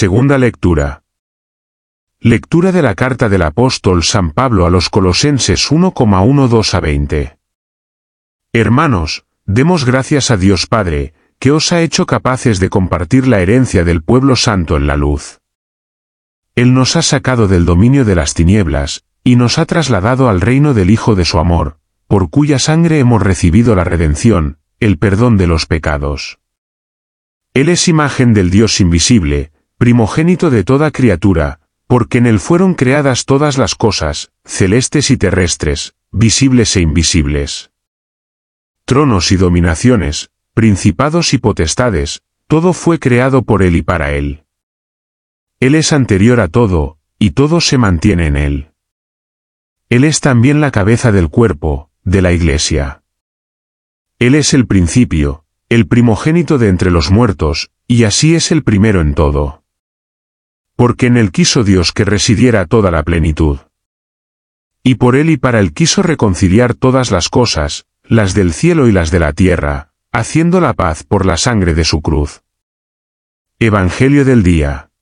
Segunda lectura. Lectura de la carta del apóstol San Pablo a los Colosenses 1,12-20. Hermanos, demos gracias a Dios Padre, que os ha hecho capaces de compartir la herencia del pueblo santo en la luz. Él nos ha sacado del dominio de las tinieblas, y nos ha trasladado al reino del Hijo de su amor, por cuya sangre hemos recibido la redención, el perdón de los pecados. Él es imagen del Dios invisible, primogénito de toda criatura, porque en él fueron creadas todas las cosas, celestes y terrestres, visibles e invisibles. Tronos y dominaciones, principados y potestades, todo fue creado por él y para él. Él es anterior a todo, y todo se mantiene en él. Él es también la cabeza del cuerpo, de la Iglesia. Él es el principio, el primogénito de entre los muertos, y así es el primero en todo. Porque en él quiso Dios que residiera toda la plenitud. Y por él y para él quiso reconciliar todas las cosas, las del cielo y las de la tierra, haciendo la paz por la sangre de su cruz. Evangelio del día.